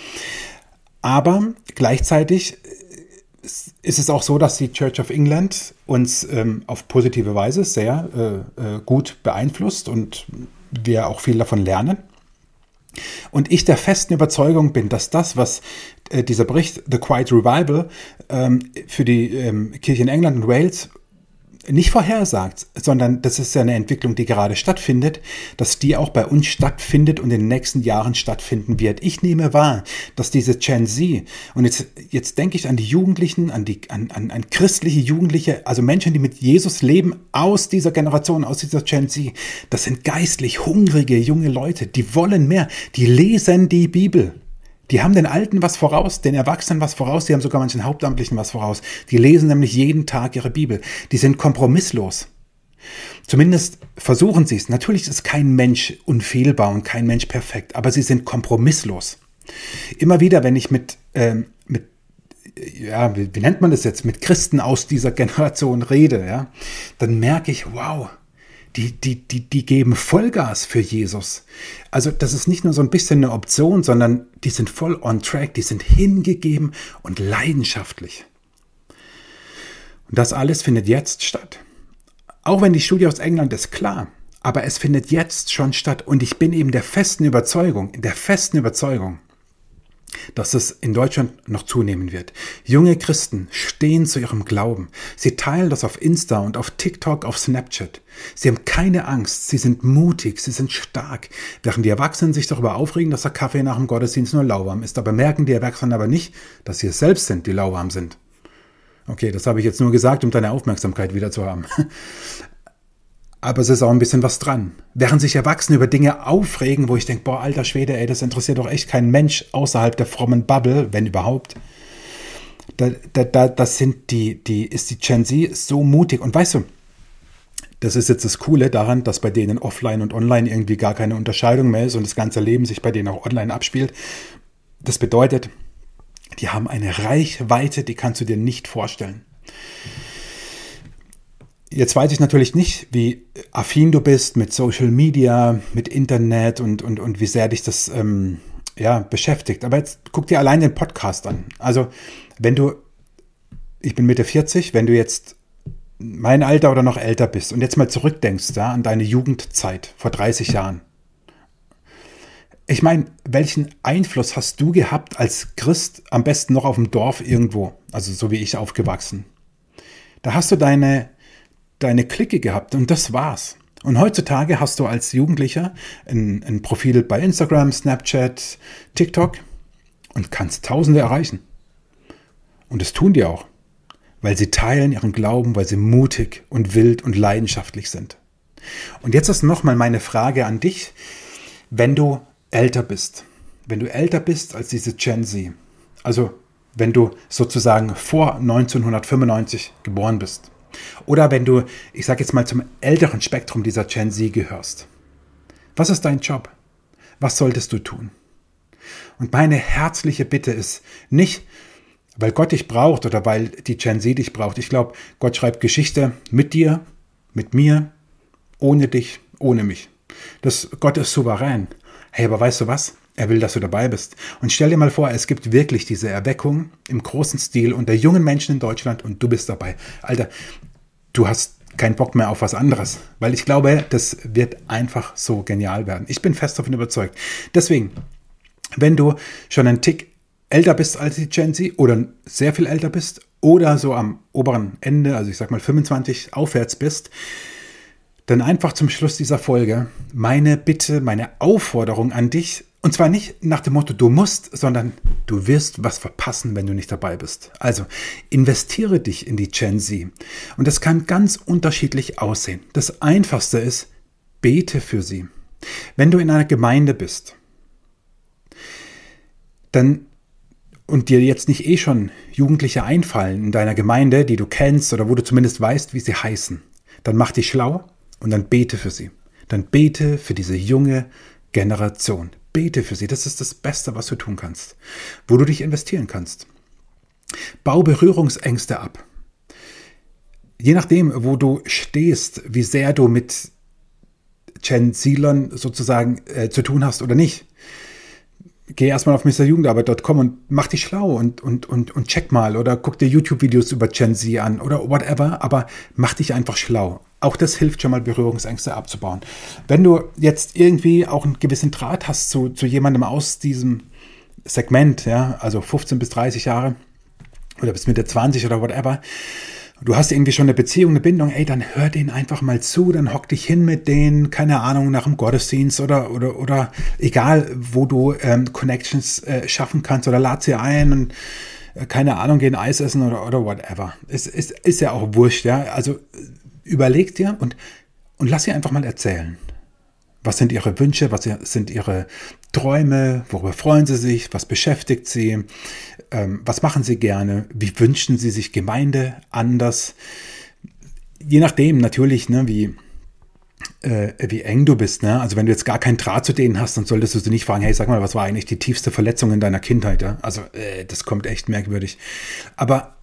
Aber gleichzeitig ist es auch so, dass die Church of England uns ähm, auf positive Weise sehr äh, gut beeinflusst und wir auch viel davon lernen. Und ich der festen Überzeugung bin, dass das, was äh, dieser Bericht The Quiet Revival ähm, für die ähm, Kirche in England und Wales nicht vorhersagt, sondern das ist ja eine Entwicklung, die gerade stattfindet, dass die auch bei uns stattfindet und in den nächsten Jahren stattfinden wird. Ich nehme wahr, dass diese Gen Z, und jetzt, jetzt denke ich an die Jugendlichen, an, die, an, an, an christliche Jugendliche, also Menschen, die mit Jesus leben, aus dieser Generation, aus dieser Gen Z, das sind geistlich hungrige junge Leute, die wollen mehr, die lesen die Bibel. Die haben den Alten was voraus, den Erwachsenen was voraus, die haben sogar manchen Hauptamtlichen was voraus. Die lesen nämlich jeden Tag ihre Bibel. Die sind kompromisslos. Zumindest versuchen sie es. Natürlich ist kein Mensch unfehlbar und kein Mensch perfekt, aber sie sind kompromisslos. Immer wieder, wenn ich mit, ähm, mit ja, wie, wie nennt man das jetzt, mit Christen aus dieser Generation rede, ja, dann merke ich, wow, Die, die, die, die geben Vollgas für Jesus. Also das ist nicht nur so ein bisschen eine Option, sondern die sind voll on track, die sind hingegeben und leidenschaftlich. Und das alles findet jetzt statt. Auch wenn die Studie aus England ist, klar, aber es findet jetzt schon statt. Und ich bin eben der festen Überzeugung, der festen Überzeugung, dass es in Deutschland noch zunehmen wird. Junge Christen stehen zu ihrem Glauben. Sie teilen das auf Insta und auf TikTok, auf Snapchat. Sie haben keine Angst, sie sind mutig, sie sind stark. Während die Erwachsenen sich darüber aufregen, dass der Kaffee nach dem Gottesdienst nur lauwarm ist. Aber merken die Erwachsenen aber nicht, dass sie es selbst sind, die lauwarm sind. Okay, das habe ich jetzt nur gesagt, um deine Aufmerksamkeit wieder zu haben. Aber es ist auch ein bisschen was dran. Während sich Erwachsene über Dinge aufregen, wo ich denke, boah, alter Schwede, ey, das interessiert doch echt keinen Mensch außerhalb der frommen Bubble, wenn überhaupt. Da, da, da, das sind die, die, ist die Gen Z so mutig. Und weißt du, das ist jetzt das Coole daran, dass bei denen offline und online irgendwie gar keine Unterscheidung mehr ist und das ganze Leben sich bei denen auch online abspielt. Das bedeutet, die haben eine Reichweite, die kannst du dir nicht vorstellen. Jetzt weiß ich natürlich nicht, wie affin du bist mit Social Media, mit Internet und, und, und wie sehr dich das ähm, ja, beschäftigt. Aber jetzt guck dir allein den Podcast an. Also wenn du, ich bin Mitte vierzig, wenn du jetzt mein Alter oder noch älter bist und jetzt mal zurückdenkst, ja, an deine Jugendzeit vor dreißig Jahren. Ich meine, welchen Einfluss hast du gehabt als Christ, am besten noch auf dem Dorf irgendwo, also so wie ich aufgewachsen? Da hast du deine deine Clique gehabt und das war's. Und heutzutage hast du als Jugendlicher ein, ein Profil bei Instagram, Snapchat, TikTok und kannst Tausende erreichen. Und das tun die auch, weil sie teilen ihren Glauben, weil sie mutig und wild und leidenschaftlich sind. Und jetzt ist nochmal meine Frage an dich, wenn du älter bist, wenn du älter bist als diese Gen Z, also wenn du sozusagen vor neunzehnhundertfünfundneunzig geboren bist, oder wenn du, ich sage jetzt mal, zum älteren Spektrum dieser Gen Z gehörst, was ist dein Job? Was solltest du tun? Und meine herzliche Bitte ist nicht, weil Gott dich braucht oder weil die Gen Z dich braucht. Ich glaube, Gott schreibt Geschichte mit dir, mit mir, ohne dich, ohne mich. Das, Gott ist souverän. Hey, aber weißt du was? Er will, dass du dabei bist. Und stell dir mal vor, es gibt wirklich diese Erweckung im großen Stil unter jungen Menschen in Deutschland und du bist dabei. Alter, du hast keinen Bock mehr auf was anderes. Weil ich glaube, das wird einfach so genial werden. Ich bin fest davon überzeugt. Deswegen, wenn du schon einen Tick älter bist als die Gen Z oder sehr viel älter bist oder so am oberen Ende, also ich sag mal fünfundzwanzig aufwärts bist, dann einfach zum Schluss dieser Folge meine Bitte, meine Aufforderung an dich, und zwar nicht nach dem Motto, du musst, sondern du wirst was verpassen, wenn du nicht dabei bist. Also investiere dich in die Gen Z. Und das kann ganz unterschiedlich aussehen. Das Einfachste ist, bete für sie. Wenn du in einer Gemeinde bist, dann und dir jetzt nicht eh schon Jugendliche einfallen in deiner Gemeinde, die du kennst oder wo du zumindest weißt, wie sie heißen, dann mach dich schlau und dann bete für sie. Dann bete für diese junge Generation. Bete für sie. Das ist das Beste, was du tun kannst. Wo du dich investieren kannst. Bau Berührungsängste ab. Je nachdem, wo du stehst, wie sehr du mit Gen Z-Lern sozusagen äh, zu tun hast oder nicht. Geh erstmal auf mister jugendarbeit punkt com und mach dich schlau und, und, und, und check mal oder guck dir YouTube-Videos über Gen Z an oder whatever, aber mach dich einfach schlau. Auch das hilft schon mal, Berührungsängste abzubauen. Wenn du jetzt irgendwie auch einen gewissen Draht hast zu, zu jemandem aus diesem Segment, ja, also fünfzehn bis dreißig Jahre oder bis Mitte zwanzig oder whatever, du hast irgendwie schon eine Beziehung, eine Bindung, ey, dann hör denen einfach mal zu, dann hock dich hin mit denen, keine Ahnung, nach dem Gottesdienst oder oder oder egal, wo du ähm, Connections äh, schaffen kannst oder lad sie ein und äh, keine Ahnung, gehen Eis essen oder oder whatever. Es ist, ist ja auch wurscht, ja, also überleg dir und, und lass sie einfach mal erzählen. Was sind ihre Wünsche, was sind ihre Träume, worüber freuen sie sich, was beschäftigt sie, ähm, was machen sie gerne, wie wünschen sie sich Gemeinde anders. Je nachdem natürlich, ne, wie, äh, wie eng du bist. Ne? Also wenn du jetzt gar keinen Draht zu denen hast, dann solltest du sie nicht fragen, hey, sag mal, was war eigentlich die tiefste Verletzung in deiner Kindheit? Ja? Also äh, das kommt echt merkwürdig. Aber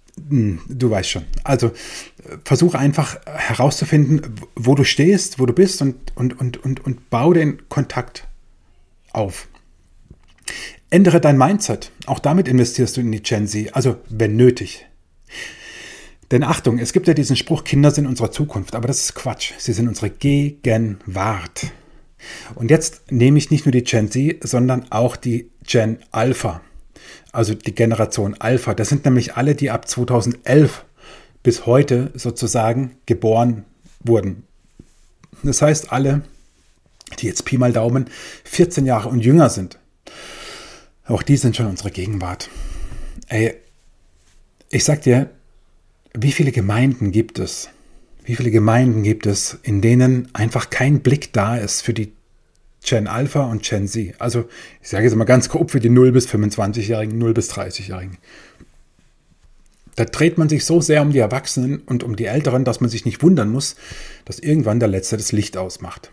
du weißt schon. Also versuche einfach herauszufinden, wo du stehst, wo du bist und, und, und, und, und bau den Kontakt auf. Ändere dein Mindset. Auch damit investierst du in die Gen Z. Also wenn nötig. Denn Achtung, es gibt ja diesen Spruch, Kinder sind unsere Zukunft. Aber das ist Quatsch. Sie sind unsere Gegenwart. Und jetzt nehme ich nicht nur die Gen Z, sondern auch die Gen Alpha. Also die Generation Alpha, das sind nämlich alle, die ab zweitausendelf bis heute sozusagen geboren wurden. Das heißt, alle, die jetzt Pi mal Daumen vierzehn Jahre und jünger sind, auch die sind schon unsere Gegenwart. Ey, ich sag dir, wie viele Gemeinden gibt es? Wie viele Gemeinden gibt es, in denen einfach kein Blick da ist für die Gen Alpha und Gen Z. Also ich sage jetzt mal ganz grob für die null bis fünfundzwanzig-Jährigen, null bis dreißig-Jährigen. Da dreht man sich so sehr um die Erwachsenen und um die Älteren, dass man sich nicht wundern muss, dass irgendwann der Letzte das Licht ausmacht.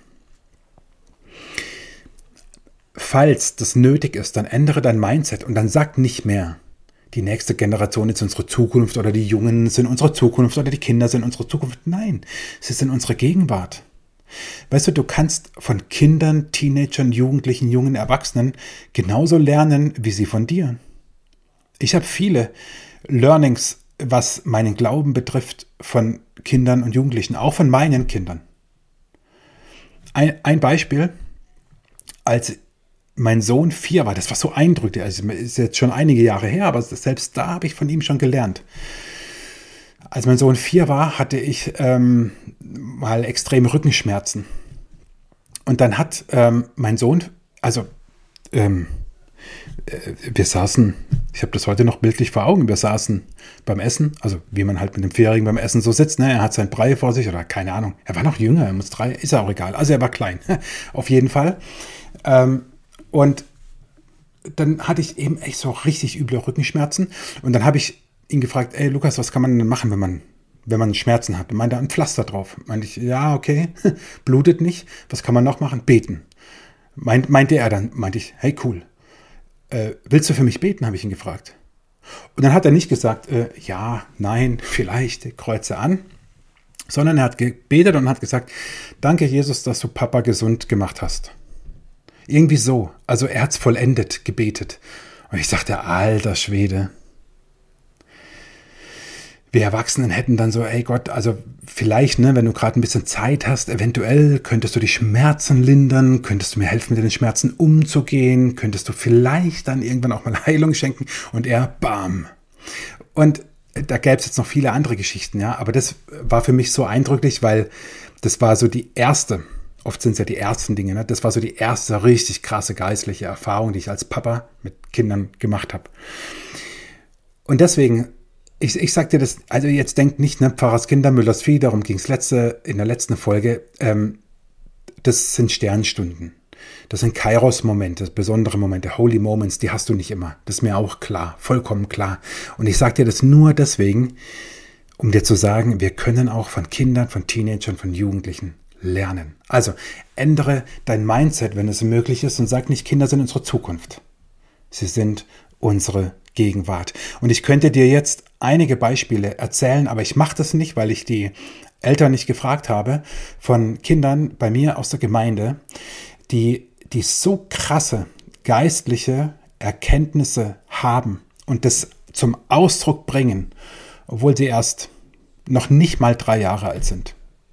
Falls das nötig ist, dann ändere dein Mindset und dann sag nicht mehr, die nächste Generation ist unsere Zukunft oder die Jungen sind unsere Zukunft oder die Kinder sind unsere Zukunft. Nein, sie sind unsere Gegenwart. Weißt du, du kannst von Kindern, Teenagern, Jugendlichen, jungen Erwachsenen genauso lernen, wie sie von dir. Ich habe viele Learnings, was meinen Glauben betrifft, von Kindern und Jugendlichen, auch von meinen Kindern. Ein, ein Beispiel, als mein Sohn vier war, das war so eindrücklich, also ist jetzt schon einige Jahre her, aber selbst da habe ich von ihm schon gelernt. Als mein Sohn vier war, hatte ich ähm, mal extreme Rückenschmerzen. Und dann hat ähm, mein Sohn, also ähm, äh, wir saßen, ich habe das heute noch bildlich vor Augen, wir saßen beim Essen, also wie man halt mit dem Vierjährigen beim Essen so sitzt, ne? Er hat sein Brei vor sich oder keine Ahnung, er war noch jünger, er muss drei, ist ja auch egal, also er war klein, auf jeden Fall. Ähm, Und dann hatte ich eben echt so richtig üble Rückenschmerzen. Und dann habe ich ihn gefragt, ey Lukas, was kann man denn machen, wenn man, wenn man Schmerzen hat? Und meinte er, ein Pflaster drauf. Meinte ich, ja, okay, blutet nicht. Was kann man noch machen? Beten. Meint, meinte er dann, meinte ich, hey cool, äh, willst du für mich beten, habe ich ihn gefragt. Und dann hat er nicht gesagt, äh, ja, nein, vielleicht, Kreuze an, sondern er hat gebetet und hat gesagt, danke Jesus, dass du Papa gesund gemacht hast. Irgendwie so, also er hat es vollendet, gebetet. Und ich sagte, alter Schwede. Wir Erwachsenen hätten dann so, ey Gott, also vielleicht, ne, wenn du gerade ein bisschen Zeit hast, eventuell könntest du die Schmerzen lindern, könntest du mir helfen, mit den Schmerzen umzugehen, könntest du vielleicht dann irgendwann auch mal Heilung schenken und er, bam. Und da gäbe es jetzt noch viele andere Geschichten, ja, aber das war für mich so eindrücklich, weil das war so die erste, oft sind es ja die ersten Dinge, ne, das war so die erste richtig krasse geistliche Erfahrung, die ich als Papa mit Kindern gemacht habe. Und deswegen Ich, ich sag dir das, also jetzt denkt nicht, ne, Pfarrers Kinder, Müllers Vieh, darum ging es letzte, in der letzten Folge, ähm, das sind Sternstunden. Das sind Kairos-Momente, besondere Momente, Holy Moments, die hast du nicht immer. Das ist mir auch klar, vollkommen klar. Und ich sag dir das nur deswegen, um dir zu sagen, wir können auch von Kindern, von Teenagern, von Jugendlichen lernen. Also ändere dein Mindset, wenn es möglich ist, und sag nicht, Kinder sind unsere Zukunft. Sie sind unsere Gegenwart. Und ich könnte dir jetzt einige Beispiele erzählen, aber ich mache das nicht, weil ich die Eltern nicht gefragt habe, von Kindern bei mir aus der Gemeinde, die, die so krasse geistliche Erkenntnisse haben und das zum Ausdruck bringen, obwohl sie erst noch nicht mal drei Jahre alt sind.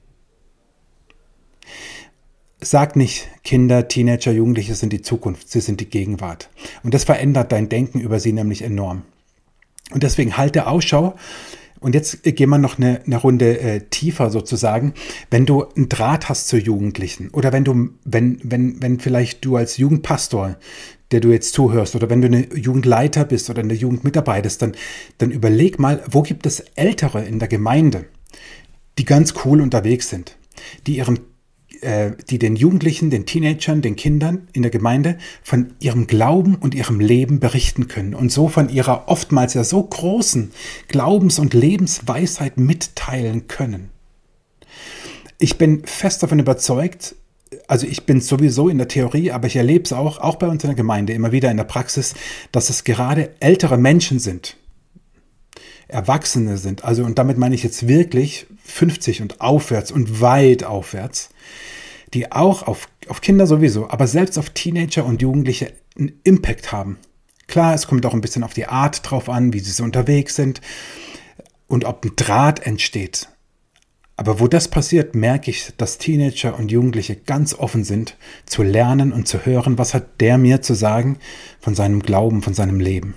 Sag nicht, Kinder, Teenager, Jugendliche sind die Zukunft, sie sind die Gegenwart. Und das verändert dein Denken über sie nämlich enorm. Und deswegen halte Ausschau. Und jetzt gehen wir noch eine, eine Runde äh, tiefer sozusagen. Wenn du einen Draht hast zu Jugendlichen oder wenn du, wenn, wenn, wenn vielleicht du als Jugendpastor, der du jetzt zuhörst, oder wenn du eine Jugendleiter bist oder eine Jugendmitarbeitest, dann, dann überleg mal, wo gibt es Ältere in der Gemeinde, die ganz cool unterwegs sind, die ihren die den Jugendlichen, den Teenagern, den Kindern in der Gemeinde von ihrem Glauben und ihrem Leben berichten können und so von ihrer oftmals ja so großen Glaubens- und Lebensweisheit mitteilen können. Ich bin fest davon überzeugt, also ich bin sowieso in der Theorie, aber ich erlebe es auch, auch bei uns in der Gemeinde immer wieder in der Praxis, dass es gerade ältere Menschen sind, Erwachsene sind, also und damit meine ich jetzt wirklich fünfzig und aufwärts und weit aufwärts, die auch auf, auf Kinder sowieso, aber selbst auf Teenager und Jugendliche einen Impact haben. Klar, es kommt auch ein bisschen auf die Art drauf an, wie sie so unterwegs sind und ob ein Draht entsteht. Aber wo das passiert, merke ich, dass Teenager und Jugendliche ganz offen sind, zu lernen und zu hören, was hat der mir zu sagen von seinem Glauben, von seinem Leben.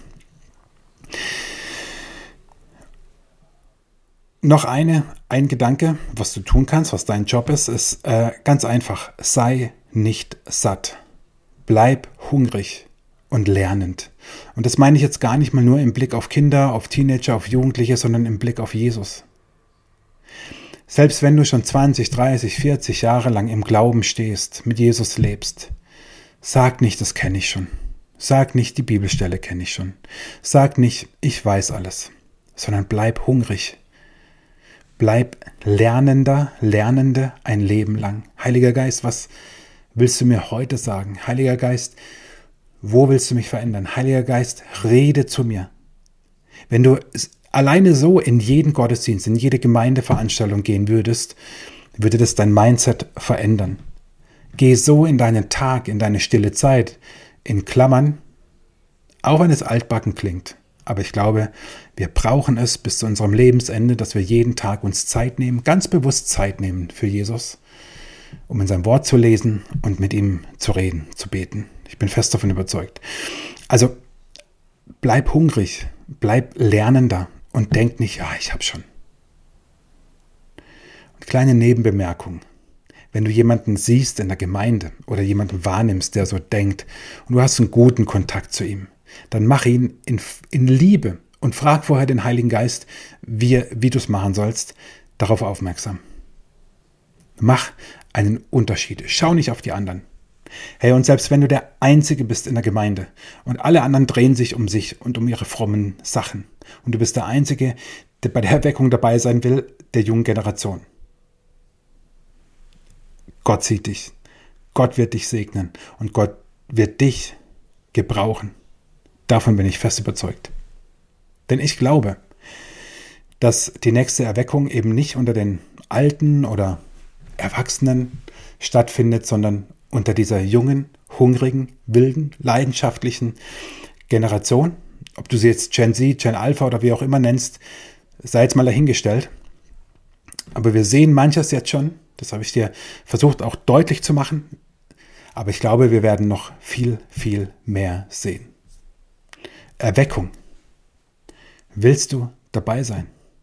Noch eine, ein Gedanke, was du tun kannst, was dein Job ist, ist äh, ganz einfach. Sei nicht satt. Bleib hungrig und lernend. Und das meine ich jetzt gar nicht mal nur im Blick auf Kinder, auf Teenager, auf Jugendliche, sondern im Blick auf Jesus. Selbst wenn du schon zwanzig, dreißig, vierzig Jahre lang im Glauben stehst, mit Jesus lebst, sag nicht, das kenne ich schon. Sag nicht, die Bibelstelle kenne ich schon. Sag nicht, ich weiß alles, sondern bleib hungrig. Bleib Lernender, Lernende ein Leben lang. Heiliger Geist, was willst du mir heute sagen? Heiliger Geist, wo willst du mich verändern? Heiliger Geist, rede zu mir. Wenn du alleine so in jeden Gottesdienst, in jede Gemeindeveranstaltung gehen würdest, würde das dein Mindset verändern. Geh so in deinen Tag, in deine stille Zeit, in Klammern, auch wenn es altbacken klingt. Aber ich glaube, wir brauchen es bis zu unserem Lebensende, dass wir jeden Tag uns Zeit nehmen, ganz bewusst Zeit nehmen für Jesus, um in sein Wort zu lesen und mit ihm zu reden, zu beten. Ich bin fest davon überzeugt. Also bleib hungrig, bleib lernender und denk nicht, ja, ich habe schon. Und kleine Nebenbemerkung. Wenn du jemanden siehst in der Gemeinde oder jemanden wahrnimmst, der so denkt und du hast einen guten Kontakt zu ihm, dann mach ihn in, in Liebe und frag vorher den Heiligen Geist, wie, wie du es machen sollst, darauf aufmerksam. Mach einen Unterschied. Schau nicht auf die anderen. Hey, und selbst wenn du der Einzige bist in der Gemeinde und alle anderen drehen sich um sich und um ihre frommen Sachen und du bist der Einzige, der bei der Erweckung dabei sein will, der jungen Generation. Gott sieht dich. Gott wird dich segnen und Gott wird dich gebrauchen. Davon bin ich fest überzeugt. Denn ich glaube, dass die nächste Erweckung eben nicht unter den Alten oder Erwachsenen stattfindet, sondern unter dieser jungen, hungrigen, wilden, leidenschaftlichen Generation. Ob du sie jetzt Gen Z, Gen Alpha oder wie auch immer nennst, sei jetzt mal dahingestellt. Aber wir sehen manches jetzt schon, das habe ich dir versucht auch deutlich zu machen, aber ich glaube, wir werden noch viel, viel mehr sehen. Erweckung. Willst du dabei sein?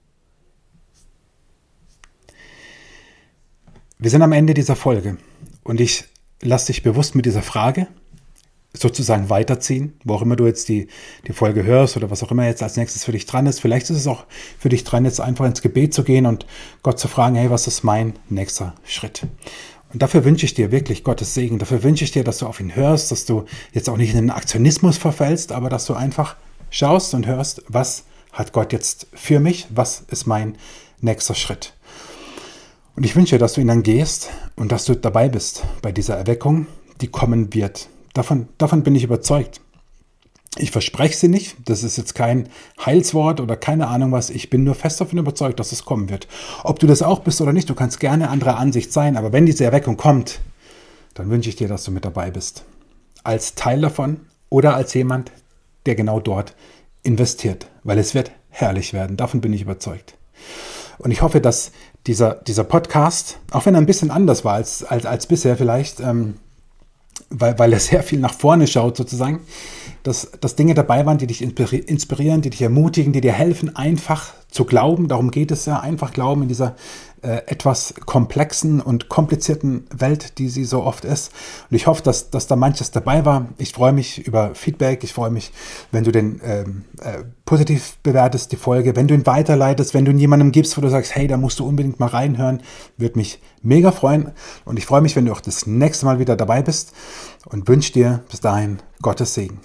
Wir sind am Ende dieser Folge und ich lasse dich bewusst mit dieser Frage sozusagen weiterziehen, wo auch immer du jetzt die, die Folge hörst oder was auch immer jetzt als nächstes für dich dran ist. Vielleicht ist es auch für dich dran, jetzt einfach ins Gebet zu gehen und Gott zu fragen, hey, was ist mein nächster Schritt? Und dafür wünsche ich dir wirklich Gottes Segen. Dafür wünsche ich dir, dass du auf ihn hörst, dass du jetzt auch nicht in den Aktionismus verfällst, aber dass du einfach schaust und hörst, was hat Gott jetzt für mich? Was ist mein nächster Schritt? Und ich wünsche, dass du ihn dann gehst und dass du dabei bist bei dieser Erweckung, die kommen wird. Davon, davon bin ich überzeugt. Ich verspreche sie nicht. Das ist jetzt kein Heilswort oder keine Ahnung was. Ich bin nur fest davon überzeugt, dass es kommen wird. Ob du das auch bist oder nicht, du kannst gerne anderer Ansicht sein. Aber wenn diese Erweckung kommt, dann wünsche ich dir, dass du mit dabei bist. Als Teil davon oder als jemand, der genau dort investiert. Weil es wird herrlich werden. Davon bin ich überzeugt. Und ich hoffe, dass dieser, dieser Podcast, auch wenn er ein bisschen anders war als, als, als bisher vielleicht, ähm, weil, weil er sehr viel nach vorne schaut sozusagen, dass, dass Dinge dabei waren, die dich inspirieren, die dich ermutigen, die dir helfen, einfach zu glauben. Darum geht es ja, einfach glauben in dieser äh, etwas komplexen und komplizierten Welt, die sie so oft ist. Und ich hoffe, dass, dass da manches dabei war. Ich freue mich über Feedback. Ich freue mich, wenn du den ähm, äh, positiv bewertest, die Folge, wenn du ihn weiterleitest, wenn du ihn jemandem gibst, wo du sagst, hey, da musst du unbedingt mal reinhören. Würde mich mega freuen. Und ich freue mich, wenn du auch das nächste Mal wieder dabei bist und wünsche dir bis dahin Gottes Segen.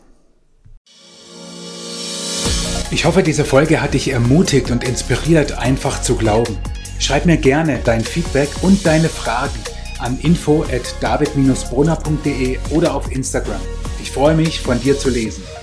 Ich hoffe, diese Folge hat dich ermutigt und inspiriert, einfach zu glauben. Schreib mir gerne dein Feedback und deine Fragen an info at david dash brunner punkt de oder auf Instagram. Ich freue mich, von dir zu lesen.